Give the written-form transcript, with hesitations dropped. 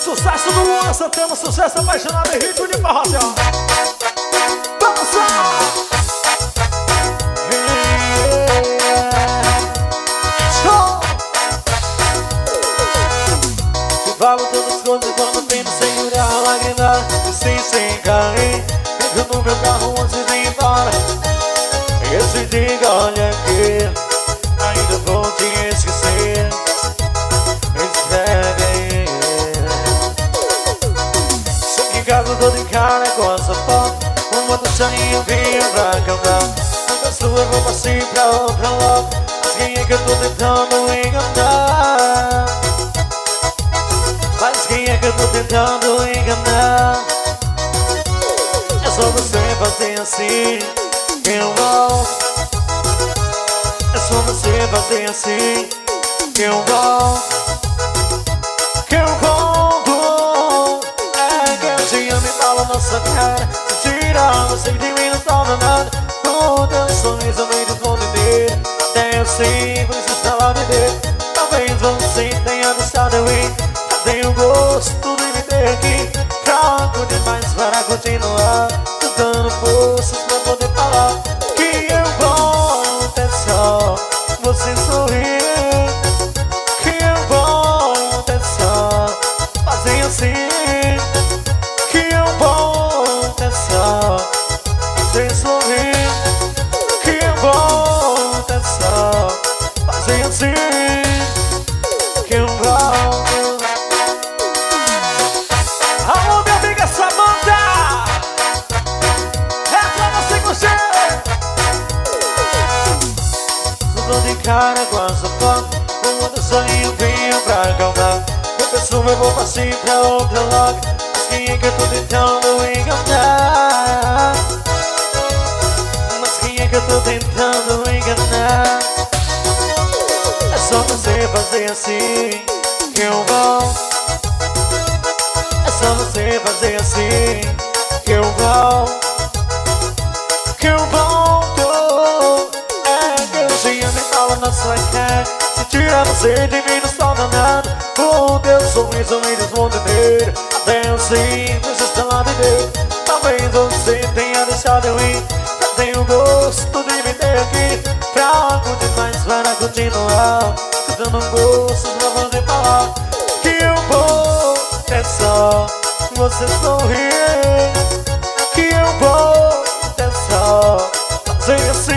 Sucesso do Luan Santana, sucesso apaixonado em ritmo de forró, assim, ó. Dança! Show! Eu falo todas as coisas quando tento segurar a lágrima e sem cair. Fico no meu carro antes de ir embora e eu te digo, olha aqui, ainda vou te esquecer. Espere. Sei que em casa eu tô de cara com essa foto. Uma do chaninho vinha pra cantar. Da sua roupa assim pra outra logo. Mas quem é que eu tô tentando enganar? Mas quem é que eu tô tentando enganar? É só você fazer assim que eu volto. É só você fazer assim que eu volto. Que eu volto. É que um dia me fala na nossa cara. Se tirar você de mim não sobra nada. Com teu sorriso eu me desvonder. Até eu sei, por isso está lá beber. Talvez você tenha deixado eu ir. Tenho gosto de me ter aqui. Fraco demais para continuar. Dando forças pra poder falar que eu volto. É só você sorrir. Que eu volto. É só fazer assim. Que eu volto. É só você sorrir. Que eu volto. É só fazer assim. Que eu volto. Alô, minha amiga Samanta! É pra você curtir! Tô de cara com essa foto. Uma do sonho vinha pra acalmar. Eu penso eu vou passar pra outra logo. Mas quem é que eu tô tentando enganar? Mas quem é que eu tô tentando enganar? É só você fazer assim que eu volto. É só você fazer assim que eu volto. Que eu volto. É que um dia me fala na sua cara. Se tirar você de mim não sobra nada. Com teu sorriso me desmonta inteiro. Até eu sei, você está lá de Deus. Talvez você tenha deixado eu ir. Já tenho gosto de me ter aqui. Fraco demais para continuar. Tô dando gosto pra poder falar que eu vou. É só você sorrir. Que eu vou. É só fazer assim.